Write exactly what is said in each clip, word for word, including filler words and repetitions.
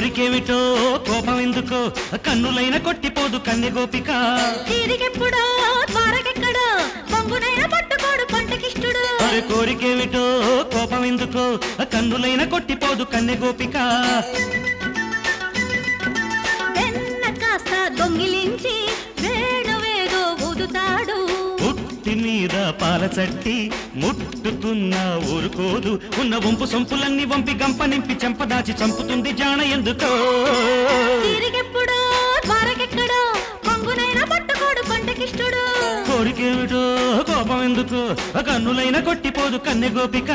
కోరికేమిటో కోపం ఎందుకో కన్నులైన కొట్టిపోదు కన్నె గోపిక తిరిగెప్పుడో ద్వారకెక్కడో పొంగునైన పట్టుకోడు కొంటకిష్టుడు అరే కోరికేమిటో కోపం ఎందుకో కన్నులైన కొట్టిపోదు కన్నె గోపిక వెన్న కాస్త దొంగిలించి వేణువేదో ఊదుతాడు పుట్టి మీద పాల చట్టి ముట్టుకున్న ఊరుకోదు ఉన్న వంపు సొంపులన్నీ వంపి గంప నింపి చెంపదాచి చంపుతుంది జాణ ఎందుకో తిరిగెప్పుడో ద్వారకెక్కడో పొంగునైన పట్టుకోడు కొంటకిష్టుడు కోరికేమిటో కోపం ఎందుకు కన్నులైన కొట్టిపోదు కన్నె గోపిక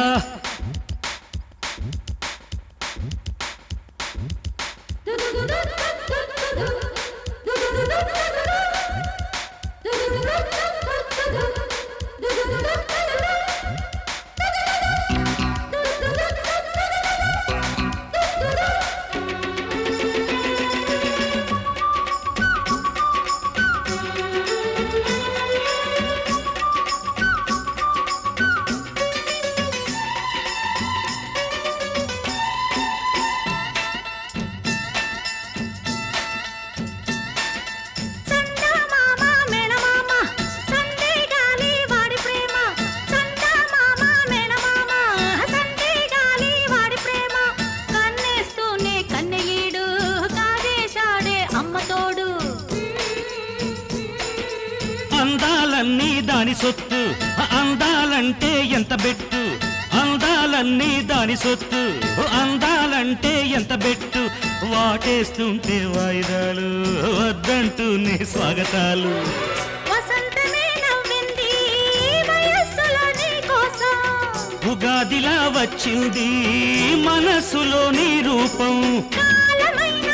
అందాలన్నీ దాని సొత్తు అందాలంటే ఎంత బెట్టు అందాలన్నీ దాని సొత్తు అందాలంటే ఎంత బెట్టు వాటేస్తుంటే వాయిదాలు వద్దంటూనే స్వాగతాలు వసంతమే నవ్వింది వయస్సులో నీ కోసం ఉగాదిలా వచ్చింది మనసులో నీ రూపం కాలమైనా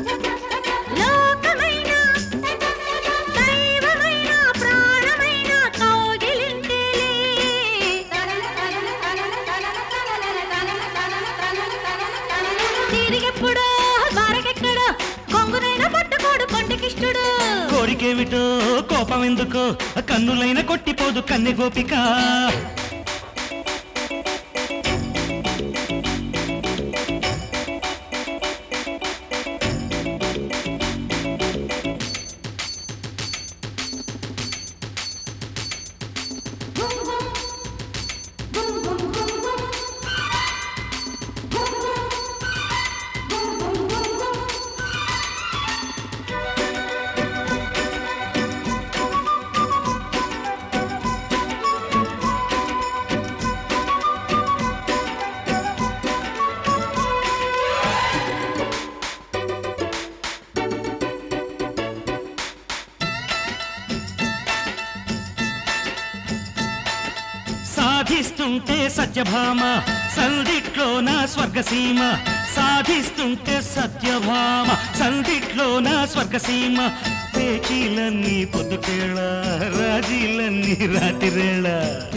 లోకమైనా దైవమైనా ప్రాణమైనా కౌగిలింతేలే తిరిగెప్పుడో ద్వారకెక్కడో కొంగునైనా పట్టుకోడు కొంటకిష్టుడు కోరికేమిటో కోపం ఎందుకో కన్నులైన కొట్టిపోదు కన్నె గోపిక సాధిస్తుంటే సత్యభామ సందిట్లోన స్వర్గసీమ సాధిస్తుంటే సత్యభామ సందిట్లోన స్వర్గసీమ పేచీలన్నీ పొద్దుకేళ రాజీలన్నీ రాతిరేళ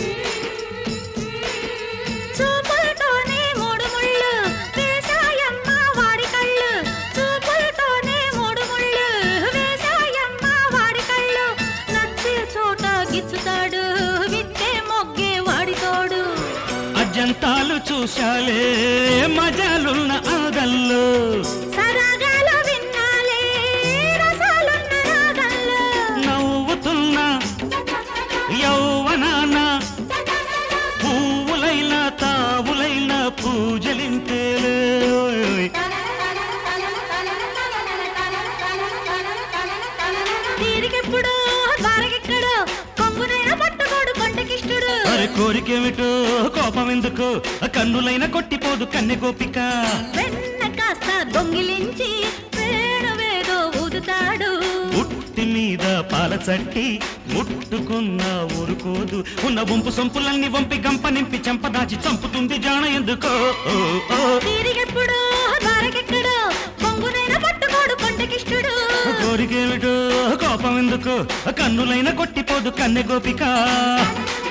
చూపులతోనే మూడు ముళ్ళు వేసాయమ్మ వాడి కళ్ళు చూపులతోనే మూడు ముళ్ళు వేసాయమ్మ వాడి కళ్ళు నచ్చే చోట గిచ్చుతాడు విత్తే మొగ్గే వాడి తోడు అజంతాలు చూశాలే మజాలున్న ఆదల్లో సరాగాలు విన్నాలే రసాలున్న రాగల్లో నవ్వుతున్న యౌవనాన పువ్వులైన తావులైన పూజలింతేలే తిరిగెప్పుడో ద్వారకెక్కడో కొంగునైనా పట్టుకోడు కొంటకిష్టుడు అరే కోరికేమిటో కోపం ఎందుకు కన్నులైన కొట్టిపోదు కన్నె గోపిక వెన్న కాస్త దొంగిలించి వేణువేదో ఊదుతాడు పుట్టి మీద పాల చట్టి ముట్టుకున్న ఊరుకోదు ఉన్న వంపు సొంపులన్నీ వంపి గంప నింపి చెంపదాచి చంపుతుంది జాణ ఎందుకో ఓ, ఓ. తిరిగెప్పుడో ద్వారకెక్కడో కొంగునైనా పట్టుకోడు కొంటకిష్టుడు కోరికేమిటో కోపం ఎందుకు కన్నులైన కొట్టిపోదు కన్నె గోపిక